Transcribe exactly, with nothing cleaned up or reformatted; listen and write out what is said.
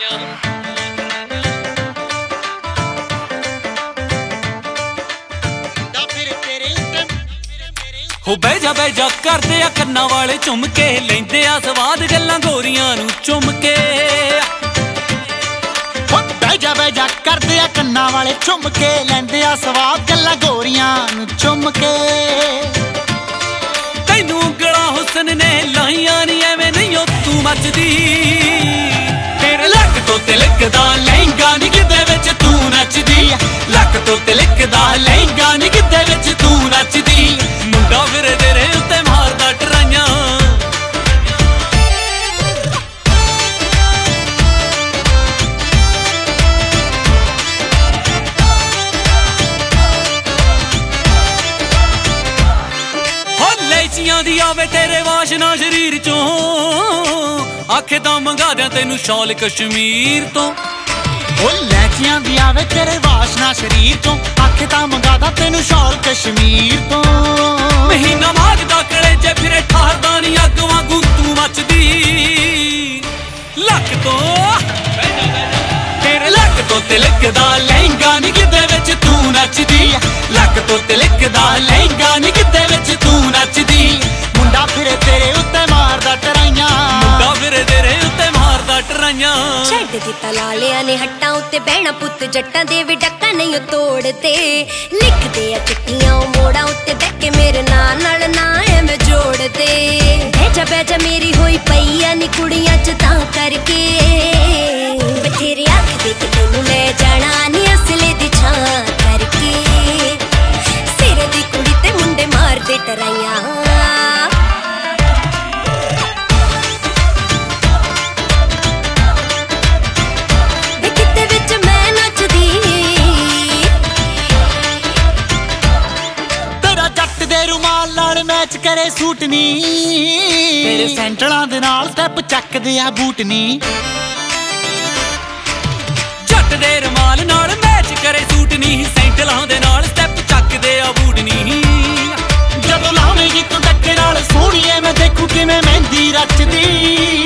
हो बह जा बह जा करदे आ कन्ना वाले झुम के लैंदे आ स्वाद गल्लां गोरियां नूं चुम के बह जा बह जा करदे आ कन्ना वाले झुम के लैंदे आ स्वाद गल्लां गोरियां नूं चुम के तैनूं गला हुसन ने लाइयां नी एवें नहीं ओ तू मचदी तेरे लक तो तिलकदा लहंगा नी किते विच तू नचदी लक तो तिलकदा लहंगा नी किते विच तू नचदी मुंडा फिर तेरे उत्ते मारदा टराइयां हो लेचियां दी आवे तेरे वाशना शरीर चों आखे तां मंगा दियां तैनूं शॉल कश्मीर तो लैचियां दी आवे तेरे वाशना शरीर चों आखे तां मंगा दा तैनूं शॉल कश्मीर तो महीना मागदा कलेजे फिरे ठारदा नी अग वांगू तू मचदी लक तो तेरे लक तो तिलकदा लहंगा नी किते विच तू नचदी लक तो तिलकदा लहंगा नी किते विच तू नचदी मुंडा फिरे तेरे उत्ते मारदा टराइयां मुंडा फिरे तेरे उत्ते मारदा टराइयां छड्ड दित्ता लालियां ने हट्टां उत्ते बहना पुत्त जट्टां दे भी डक्का नहीं तोड़दे लिखदे आ चिट्ठियां मोड़ा उत्ते बैठ के मेरे नाल नाल ना एवें जोड़दे बैजा बैजा मेरी होई पई आ नी कुड़ियां च तां करके बथेरे आखदे कि तैनूं ले जाना नी असले दी छां करके सिर दी कुड़ी ते मुंडे मारदे टराइयां मैच करे सूट नी तेरे सेंटरां दे नाल स्टैप चकदे आ बूट नी जट दे रमाल नाल मैच करे सूट नी सेंटरां दे नाल स्टैप चकदे आ बूट नी जदों लावेगी तू डक्के नाल सोहणीए मैं देखूं किवें मेहंदी रचदी